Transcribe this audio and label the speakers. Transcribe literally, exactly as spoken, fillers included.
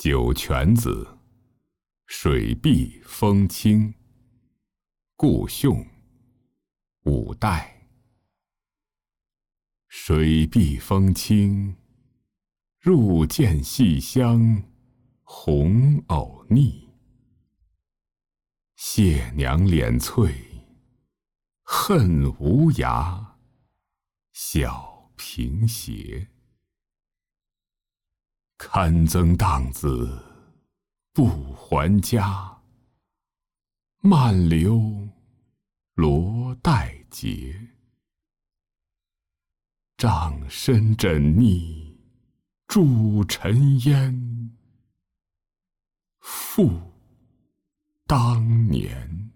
Speaker 1: 九泉子，水碧风清，顾兄，五代。水碧风清，入见细香，红藕腻。谢娘脸翠，恨无涯，小平鞋。堪增荡子，不还家，漫流罗带结。帐深枕溺，伫尘烟，复当年。